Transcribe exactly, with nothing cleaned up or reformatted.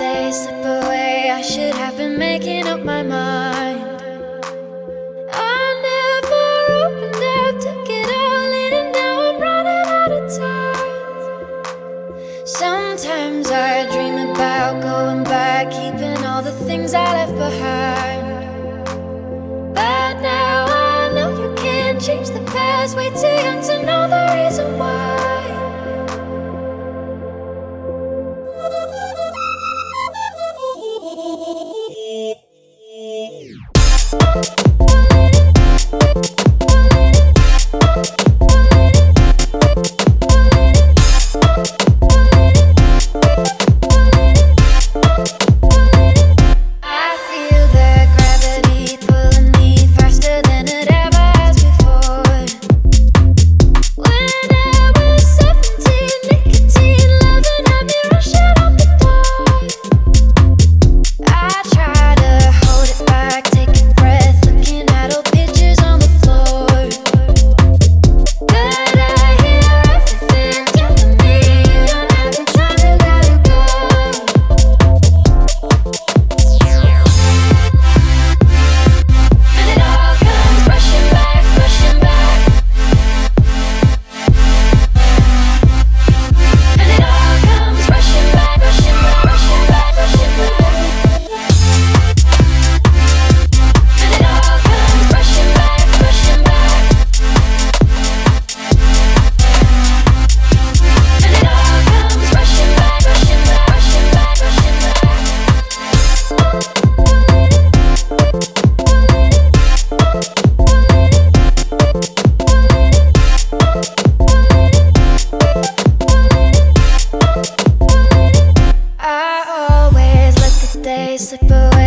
days slip away. I should have been making up my mind. I never opened up, took it all in, and now I'm running out of time. Sometimes I dream about going back, keeping all the things I left behind. But now I know you can't change the past. Way too young to know the reason why. Slip away.